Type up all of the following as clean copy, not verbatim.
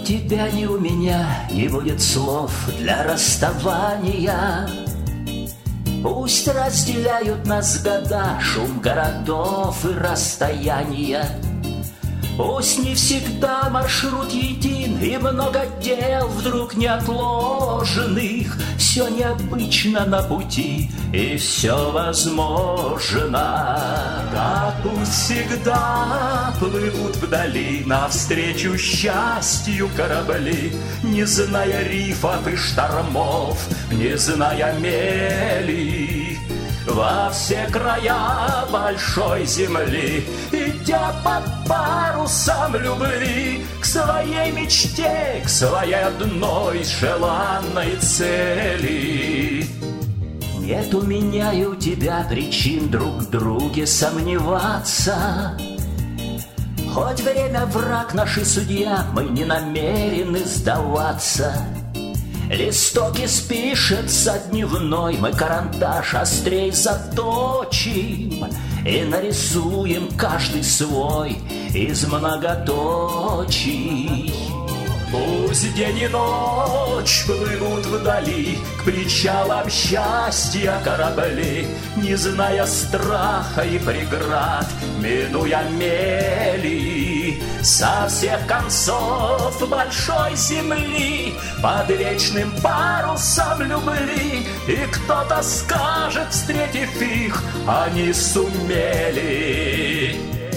у тебя, ни у меня не будет слов для расставания. Пусть разделяют нас года, шум городов и расстояния. Пусть не всегда маршрут един, и много дел вдруг неотложенных. Все необычно на пути, и все возможно. Да пусть всегда плывут вдали навстречу счастью корабли, не зная рифов и штормов, не зная мели. Во все края большой земли, идя под парусом любви к своей мечте, к своей одной желанной цели. Нет у меня и у тебя причин друг в друге сомневаться. Хоть время враг наш и судья, мы не намерены сдаваться. Листок испишется дневной, мы карандаш острей заточим и нарисуем каждый свой из многоточий. Пусть день и ночь плывут вдали к причалам счастья корабли, не зная страха и преград, минуя мели. Со всех концов большой земли под вечным парусом любви, и кто-то скажет, встретив их, они сумели.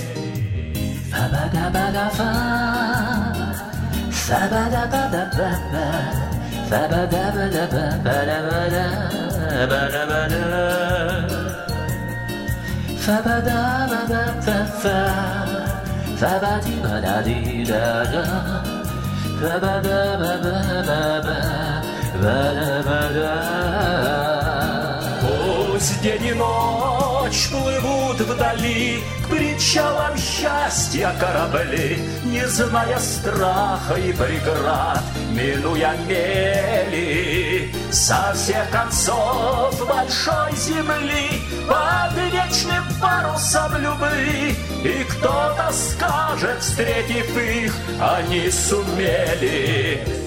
Пусть день и ночь плывут вдали к причалам счастья корабли, не зная страха и преград, минуя мели. Со всех концов большой земли под вечным парусом любви, и кто-то скажет, встретив их, они сумели.